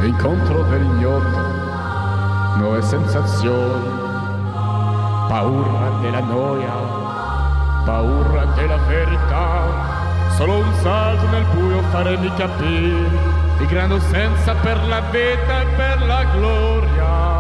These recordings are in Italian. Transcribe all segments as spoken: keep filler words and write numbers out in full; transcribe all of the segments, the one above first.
e incontro dell'ignoto, nuove sensazioni, paura della noia, paura della verità, solo un salto nel buio faremi capire il grande senza per la vita e per la gloria.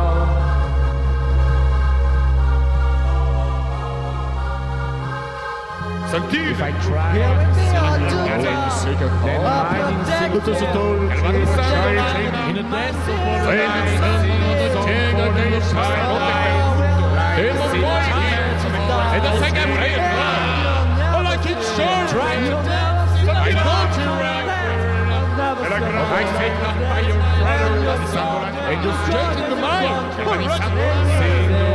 Sentire If I try to see the then mind tutto sotto il cielo, in a dance of all the e da sai che all I can show I want you I take up by your brother and you're straight in the mind.